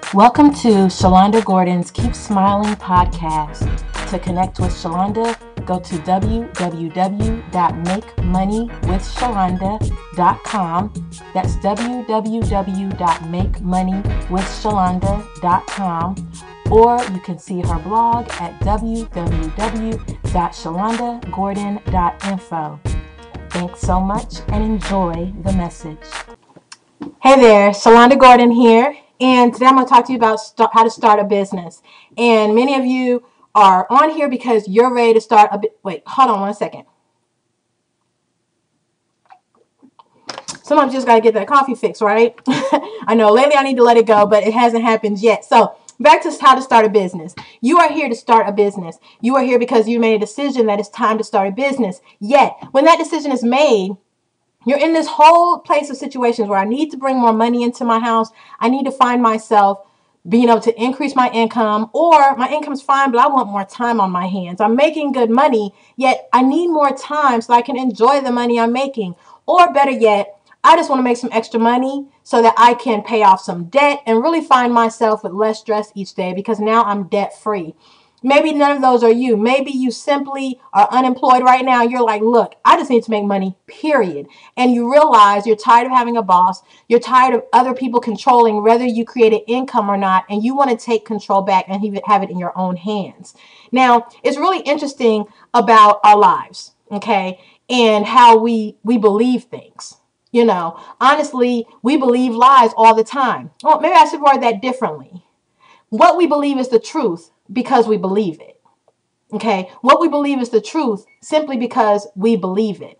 Welcome to Shalonda Gordon's Keep Smiling podcast. To connect with Shalonda, go to www.makemoneywithshalonda.com. That's www.makemoneywithshalonda.com. Or you can see her blog at www.shalondagordon.info. Thanks so much and enjoy the message. Hey there, Shalonda Gordon here. And today I'm going to talk to you about how to start a business. And many of you are on here because you're ready to start a wait, hold on one second. Sometimes you just got to get that coffee fix, right? I know lately I need to let it go, but it hasn't happened yet. So back to how to start a business. You are here to start a business. You are here because you made a decision that it's time to start a business. Yet, when that decision is made, you're in this whole place of situations where I need to bring more money into my house. I need to find myself being able to increase my income, or my income's fine, but I want more time on my hands. I'm making good money, yet I need more time so I can enjoy the money I'm making. Or better yet, I just want to make some extra money so that I can pay off some debt and really find myself with less stress each day because now I'm debt free. Maybe none of those are you. Maybe you simply are unemployed right now. You're like, look, I just need to make money, period. And you realize you're tired of having a boss. You're tired of other people controlling whether you create an income or not. And you want to take control back and have it in your own hands. Now, it's really interesting about our lives, okay, and how we believe things. You know, honestly, we believe lies all the time. Well, maybe I should word that differently. What we believe is the truth because we believe it. Okay, what we believe is the truth simply because we believe it.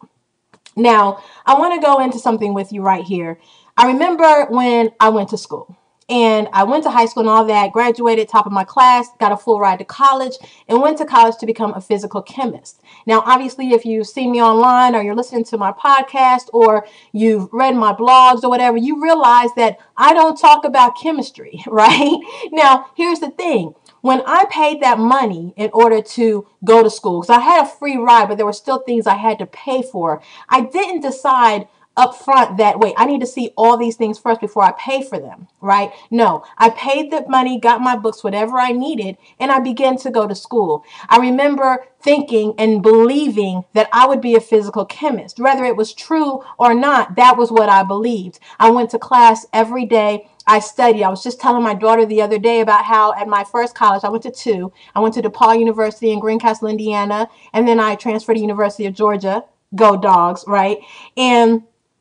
Now, I want to go into something with you right here. I remember when I went to school. And I went to high school and all that, graduated top of my class, got a full ride to college, and went to college to become a physical chemist. Now, obviously, if you see me online or you're listening to my podcast or you've read my blogs or whatever, you realize that I don't talk about chemistry, right? Now, here's the thing. When I paid that money in order to go to school, because I had a free ride, but there were still things I had to pay for, I didn't decide up front that, wait, I need to see all these things first before I pay for them, right? No, I paid the money, got my books, whatever I needed, and I began to go to school. I remember thinking and believing that I would be a physical chemist. Whether it was true or not, that was what I believed. I went to class every day. I studied. I was just telling my daughter the other day about how at my first college, I went to two. I went to DePaul University in Greencastle, Indiana, and then I transferred to University of Georgia. Go Dogs, right? And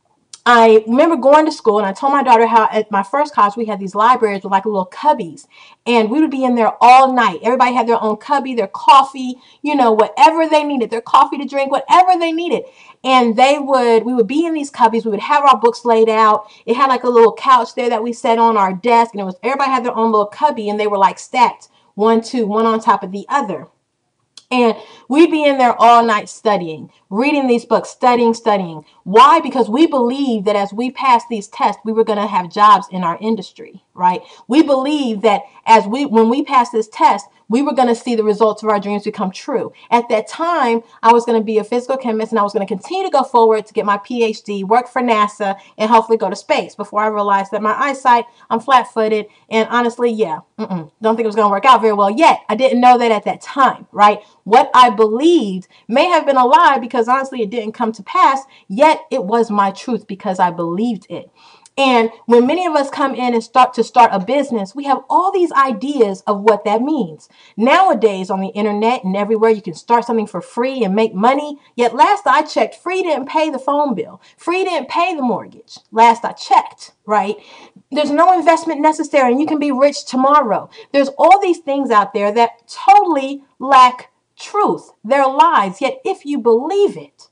I remember going to school and I told my daughter how at my first college we had these libraries with like little cubbies and we would be in there all night. Everybody had their own cubby, their coffee, you know, whatever they needed, their coffee to drink, whatever they needed. And we would be in these cubbies. We would have our books laid out. It had like a little couch there that we sat on our desk and everybody had their own little cubby and they were like stacked one on top of the other. And we'd be in there all night studying, reading these books, studying. Why? Because we believed that as we passed these tests, we were going to have jobs in our industry, right? We believed that when we passed this test, we were going to see the results of our dreams become true. At that time, I was going to be a physical chemist and I was going to continue to go forward to get my PhD, work for NASA, and hopefully go to space before I realized that my eyesight, I'm flat-footed. And honestly, don't think it was going to work out very well yet. I didn't know that at that time, right? What I believed may have been a lie because honestly, it didn't come to pass, yet it was my truth because I believed it. And when many of us come in and start a business, we have all these ideas of what that means. Nowadays on the internet and everywhere, you can start something for free and make money. Yet last I checked, free didn't pay the phone bill. Free didn't pay the mortgage. Last I checked, right? There's no investment necessary and you can be rich tomorrow. There's all these things out there that totally lack truth. They're lies. Yet if you believe it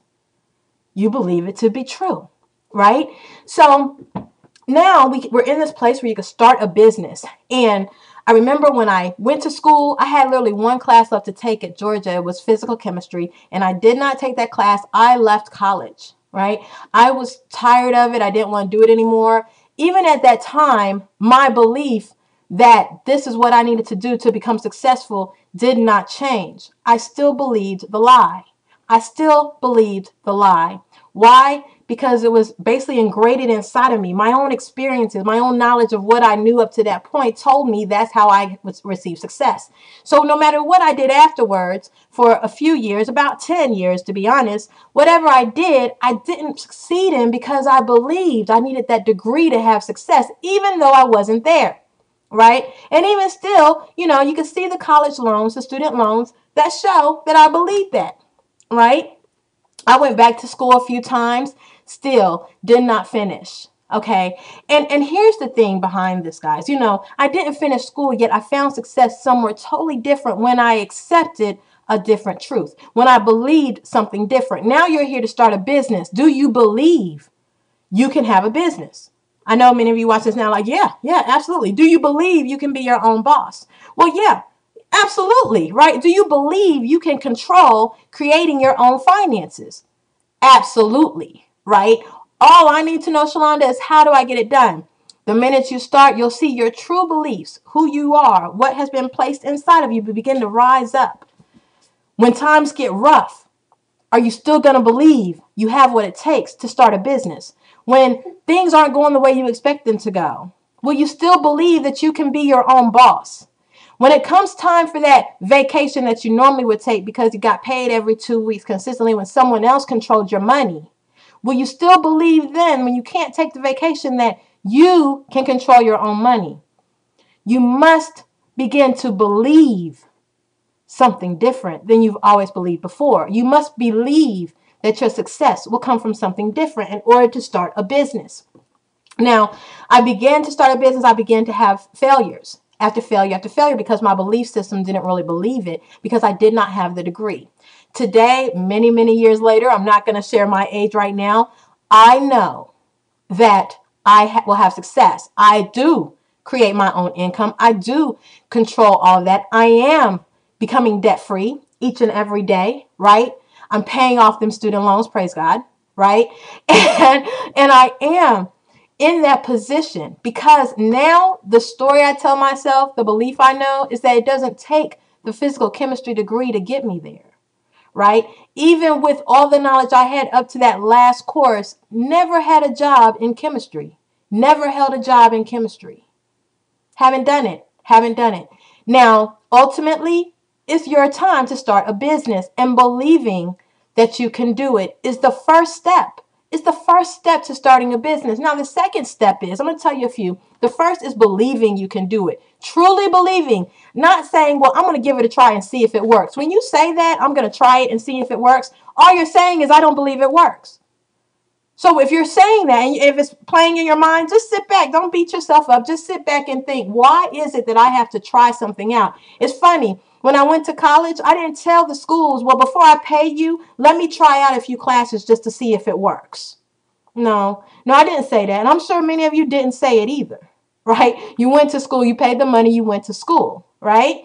to be true, right? So now we're in this place where you can start a business. And I remember when I went to school, I had literally one class left to take at Georgia. It was physical chemistry. And I did not take that class. I left college, right? I was tired of it. I didn't want to do it anymore. Even at that time, my belief that this is what I needed to do to become successful did not change. I still believed the lie. Why? because it was basically ingrained inside of me. My own experiences, my own knowledge of what I knew up to that point told me that's how I would receive success. So no matter what I did afterwards for a few years, about 10 years to be honest, whatever I didn't succeed in because I believed I needed that degree to have success, even though I wasn't there. Right? And even still, you can see the college loans, the student loans that show that I believe that. Right? I went back to school a few times, still did not finish. Okay. And here's the thing behind this, guys. I didn't finish school, yet I found success somewhere totally different when I accepted a different truth, when I believed something different. Now you're here to start a business. Do you believe you can have a business? I know many of you watch this now like, yeah, absolutely. Do you believe you can be your own boss? Well, yeah, absolutely, right? Do you believe you can control creating your own finances? Absolutely, right? All I need to know, Shalonda, is how do I get it done? The minute you start, you'll see your true beliefs, who you are, what has been placed inside of you begin to rise up. When times get rough, are you still going to believe you have what it takes to start a business? When things aren't going the way you expect them to go, will you still believe that you can be your own boss? When it comes time for that vacation that you normally would take because you got paid every 2 weeks consistently when someone else controlled your money, will you still believe then when you can't take the vacation that you can control your own money? You must begin to believe something different than you've always believed before. You must believe that your success will come from something different in order to start a business. Now, I began to start a business. I began to have failures after failure after failure because my belief system didn't really believe it because I did not have the degree. Today, many, many years later, I'm not going to share my age right now. I know that I will have success. I do create my own income. I do control all of that. I am becoming debt free each and every day, right? I'm paying off them student loans, praise God, right? And I am in that position because now the story I tell myself, the belief I know is that it doesn't take the physical chemistry degree to get me there, right? Even with all the knowledge I had up to that last course, never had a job in chemistry, never held a job in chemistry. Haven't done it. Now, ultimately, it's your time to start a business, and believing that you can do it is the first step. It's the first step to starting a business. Now, the second step is, I'm going to tell you a few. The first is believing you can do it. Truly believing, not saying, well, I'm going to give it a try and see if it works. When you say that, I'm going to try it and see if it works, all you're saying is, I don't believe it works. So if you're saying that, and if it's playing in your mind, just sit back. Don't beat yourself up. Just sit back and think, why is it that I have to try something out? It's funny. When I went to college, I didn't tell the schools, well, before I pay you, let me try out a few classes just to see if it works. No, I didn't say that. And I'm sure many of you didn't say it either, right? You went to school, you paid the money, you went to school, right?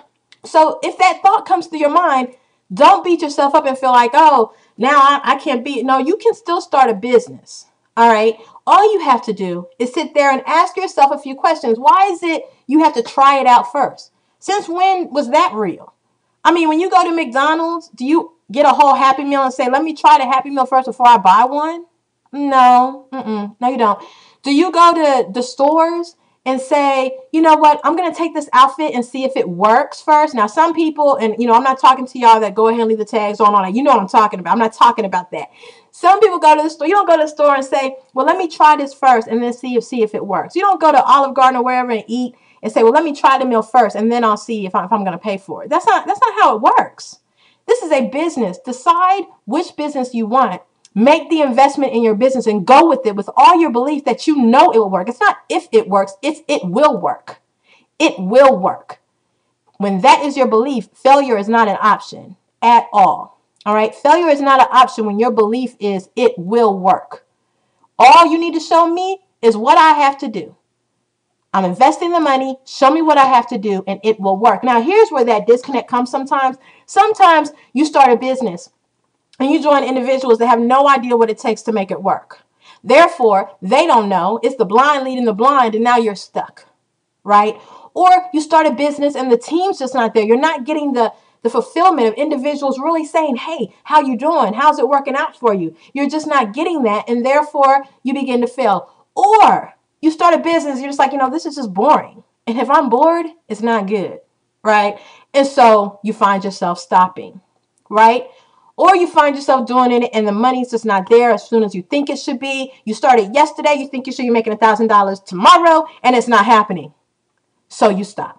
So if that thought comes to your mind, don't beat yourself up and feel like, oh, now I can't be. No, you can still start a business. All right. All you have to do is sit there and ask yourself a few questions. Why is it you have to try it out first? Since when was that real? I mean, when you go to McDonald's, do you get a whole Happy Meal and say, let me try the Happy Meal first before I buy one? No. No, you don't. Do you go to the stores and say, you know what, I'm going to take this outfit and see if it works first? Now, some people, and I'm not talking to y'all that go ahead and leave the tags on all that. You know what I'm talking about. I'm not talking about that. Some people go to the store. You don't go to the store and say, well, let me try this first and then see if it works. You don't go to Olive Garden or wherever and eat and say, well, let me try the meal first and then I'll see if I'm going to pay for it. That's not how it works. This is a business. Decide which business you want. Make the investment in your business and go with it with all your belief that you know it will work. It's not if it works, it's it will work. It will work. When that is your belief, failure is not an option at all. All right. Failure is not an option when your belief is it will work. All you need to show me is what I have to do. I'm investing the money. Show me what I have to do and it will work. Now, here's where that disconnect comes sometimes. Sometimes you start a business and you join individuals that have no idea what it takes to make it work. Therefore, they don't know. It's the blind leading the blind, and now you're stuck, right? Or you start a business and the team's just not there. You're not getting the the fulfillment of individuals really saying, hey, how you doing? How's it working out for you? You're just not getting that, and therefore you begin to fail. Or you start a business, you're just like, this is just boring. And if I'm bored, it's not good, right? And so you find yourself stopping, right? Or you find yourself doing it and the money's just not there as soon as you think it should be. You started yesterday, you think you should be making $1,000 tomorrow, and it's not happening. So you stop.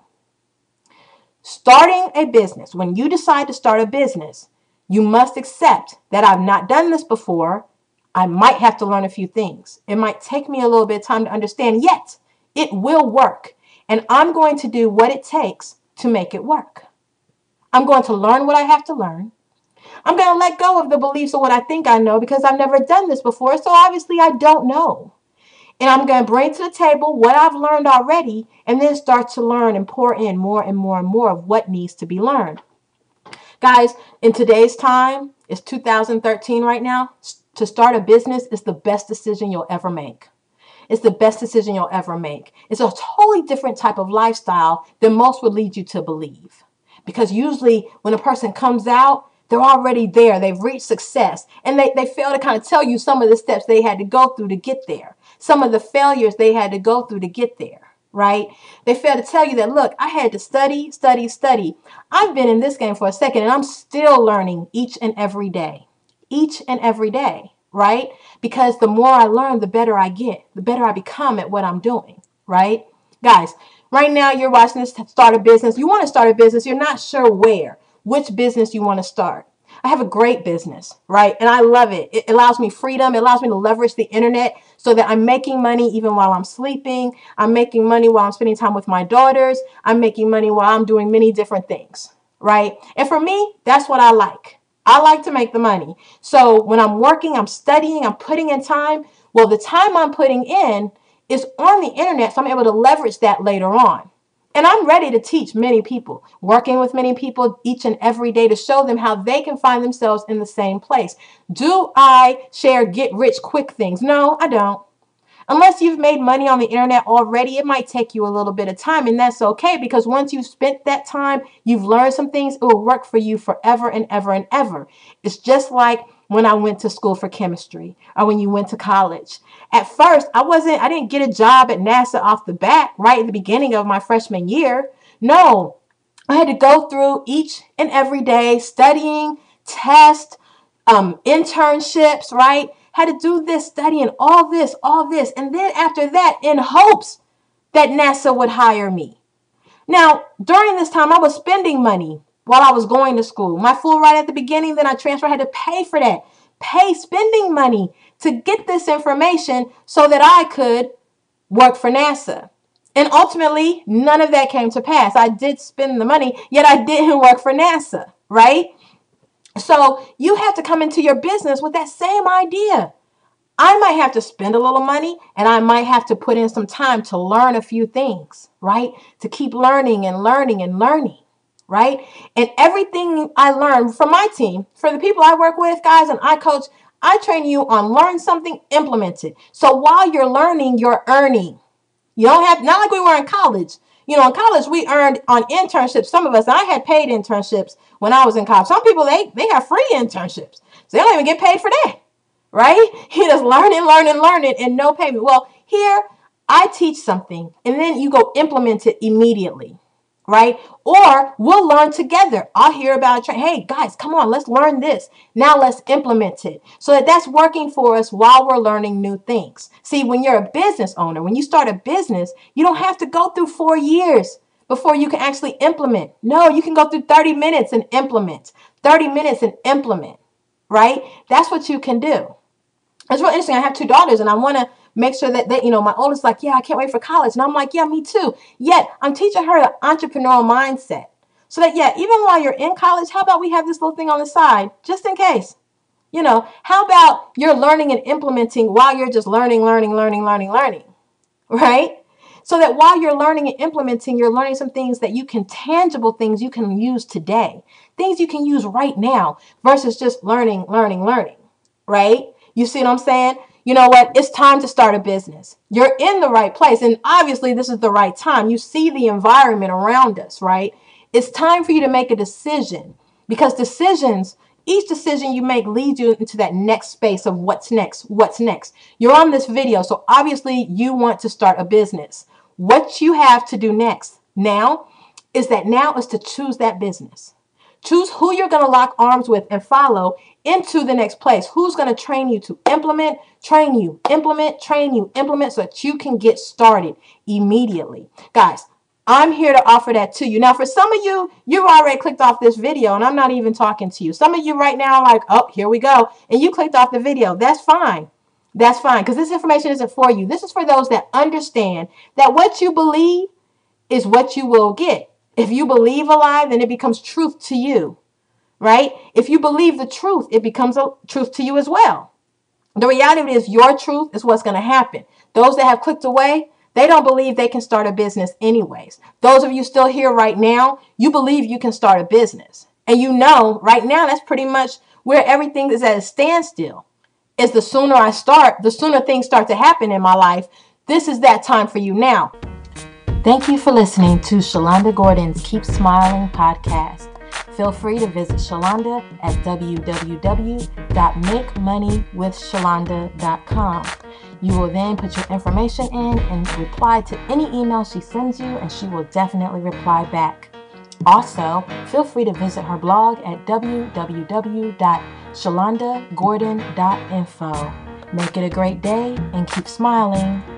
Starting a business, when you decide to start a business, you must accept that I've not done this before. I might have to learn a few things. It might take me a little bit of time to understand, yet it will work. And I'm going to do what it takes to make it work. I'm going to learn what I have to learn. I'm going to let go of the beliefs of what I think I know because I've never done this before. So obviously I don't know. And I'm going to bring to the table what I've learned already and then start to learn and pour in more and more and more of what needs to be learned. Guys, in today's time, it's 2013 right now. To start a business is the best decision you'll ever make. It's the best decision you'll ever make. It's a totally different type of lifestyle than most would lead you to believe. Because usually when a person comes out, they're already there. They've reached success. And they fail to kind of tell you some of the steps they had to go through to get there. Some of the failures they had to go through to get there, right? They fail to tell you that, look, I had to study. I've been in this game for a second and I'm still learning each and every day. Each and every day, right? Because the more I learn, the better I get. The better I become at what I'm doing, right? Guys, right now you're watching this start a business. You want to start a business. You're not sure which business you want to start. I have a great business, right? And I love it. It allows me freedom. It allows me to leverage the internet so that I'm making money even while I'm sleeping. I'm making money while I'm spending time with my daughters. I'm making money while I'm doing many different things, right? And for me, that's what I like. I like to make the money. So when I'm working, I'm studying, I'm putting in time. Well, the time I'm putting in is on the internet, so I'm able to leverage that later on. And I'm ready to teach many people, working with many people each and every day to show them how they can find themselves in the same place. Do I share get rich quick things? No, I don't. Unless you've made money on the internet already, it might take you a little bit of time, and that's okay because once you've spent that time, you've learned some things, it will work for you forever and ever and ever. It's just like when I went to school for chemistry or when you went to college. At first, I didn't get a job at NASA off the bat right at the beginning of my freshman year. No, I had to go through each and every day studying, test, internships, right? Had to do this, studying all this. And then after that, in hopes that NASA would hire me. Now, during this time, I was spending money while I was going to school. My full ride at the beginning, then I transferred, I had to pay for that. Spending money to get this information so that I could work for NASA. And ultimately, none of that came to pass. I did spend the money, yet I didn't work for NASA, right? So you have to come into your business with that same idea. I might have to spend a little money and I might have to put in some time to learn a few things, right? To keep learning and learning and learning, right? And everything I learn from my team, for the people I work with, guys, and I coach, I train you on learn something, implement it. So while you're learning, you're earning. You don't have, not like we were in college. In college, we earned on internships. Some of us, and I had paid internships when I was in college. Some people, they have free internships. So they don't even get paid for that, right? You just learning, and no payment. Well, here, I teach something, and then you go implement it immediately, right? Or we'll learn together. I'll hear about it. Hey, guys, come on, let's learn this. Now let's implement it so that's working for us while we're learning new things. See, when you're a business owner, when you start a business, you don't have to go through 4 years before you can actually implement. No, you can go through 30 minutes and implement. 30 minutes and implement, right? That's what you can do. It's real interesting. I have 2 daughters and I want to make sure that they, my oldest like, yeah, I can't wait for college. And I'm like, yeah, me too. Yet I'm teaching her the entrepreneurial mindset so that, yeah, even while you're in college, how about we have this little thing on the side just in case? How about you're learning and implementing while you're just learning, right? So that while you're learning and implementing, you're learning some things that tangible things you can use today, things you can use right now versus just learning, right? You see what I'm saying? You know what? It's time to start a business. You're in the right place. And obviously this is the right time. You see the environment around us, right? It's time for you to make a decision, because each decision you make leads you into that next space of what's next, what's next. You're on this video, so obviously you want to start a business. What you have to do now is to choose that business. Choose who you're going to lock arms with and follow into the next place. Who's going to train you to implement, train you, implement, train you, implement, so that you can get started immediately. Guys, I'm here to offer that to you. Now, for some of you, you've already clicked off this video, and I'm not even talking to you. Some of you right now are like, oh, here we go. And you clicked off the video. That's fine. That's fine, because this information isn't for you. This is for those that understand that what you believe is what you will get. If you believe a lie, then it becomes truth to you, right? If you believe the truth, it becomes a truth to you as well. The reality is your truth is what's going to happen. Those that have clicked away, they don't believe they can start a business anyways. Those of you still here right now, you believe you can start a business. And you know, right now, that's pretty much where everything is at a standstill. Is the sooner I start, the sooner things start to happen in my life. This is that time for you now. Thank you for listening to Shalonda Gordon's Keep Smiling podcast. Feel free to visit Shalonda at www.makemoneywithshalonda.com. You will then put your information in and reply to any email she sends you, and she will definitely reply back. Also, feel free to visit her blog at www.shalondagordon.info. Make it a great day and keep smiling.